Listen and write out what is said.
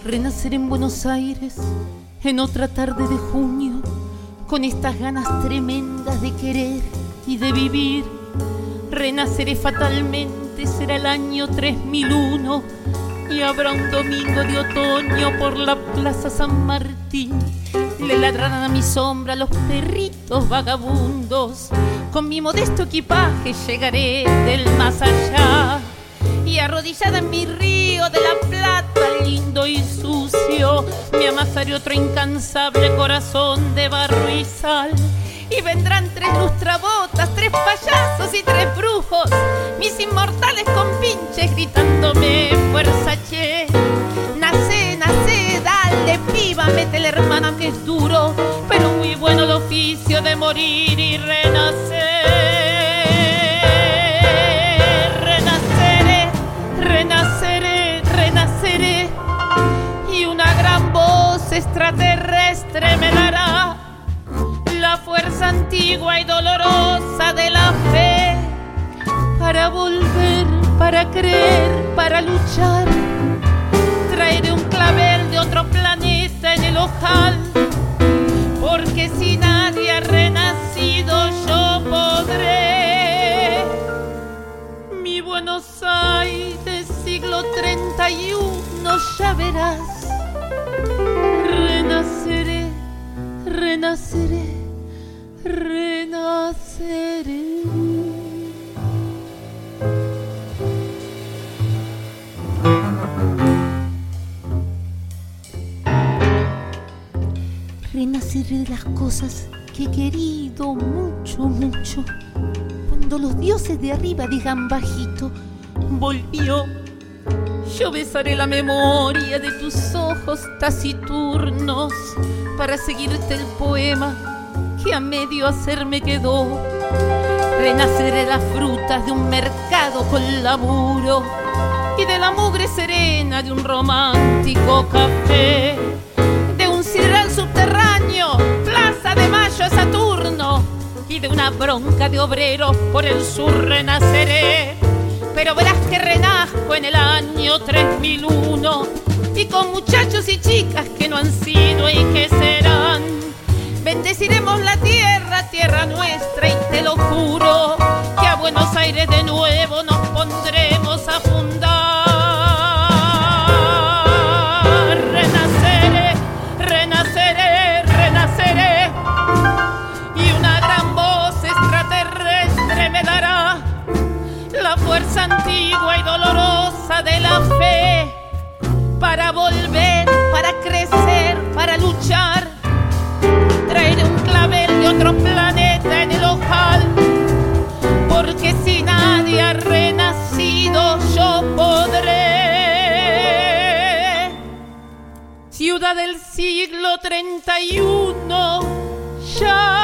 Renacer en Buenos Aires en otra tarde de junio, con estas ganas tremendas de querer y de vivir. Renaceré fatalmente, será el año 3001 y habrá un domingo de otoño por la Plaza San Martín. Le ladrarán a mi sombra los perritos vagabundos. Con mi modesto equipaje llegaré del más allá, y arrodillada en mi río de la Plata, lindo y sucio, me amasaré otro incansable corazón de barro y sal. Y vendrán 3 lustrabotas, 3 payasos y 3 brujos, mis inmortales compinches gritándome fuerza, che. Nacé, nacé, dale piba, métele hermana que es duro, pero muy bueno el oficio de morir y renacer. Renaceré, renaceré, renaceré, y una gran voz extraterrestre me dará la fuerza antigua y dolorosa de la fe, para volver, para creer, para luchar. Traeré un clavel de otro planeta en el ojal, porque si nadie ha renacido yo podré. Mi Buenos Aires, siglo 31, ya verás. Renaceré, renaceré, renaceré. Renaceré de las cosas que he querido mucho, mucho. Cuando los dioses de arriba digan bajito, volvió. Yo besaré la memoria de tus ojos taciturnos para seguirte el poema que a medio hacer me quedó. Renaceré las frutas de un mercado con laburo y de la mugre serena de un romántico café, de un sidral subterráneo, Plaza de Mayo a Saturno, y de una bronca de obreros por el sur renaceré. Pero verás que renazco en el año 3001, y con muchachos y chicas que no han sido y que serán. Bendeciremos la tierra, tierra nuestra, y te lo juro que a Buenos Aires de nuevo nos pondremos a fundar. Renaceré, renaceré, renaceré, y una gran voz extraterrestre me dará la fuerza antigua y dolorosa de la fe, para volver, para crecer, para luchar. Traeré un clavel de otro planeta en el ojal, porque si nadie ha renacido yo podré. Ciudad del siglo 31, ya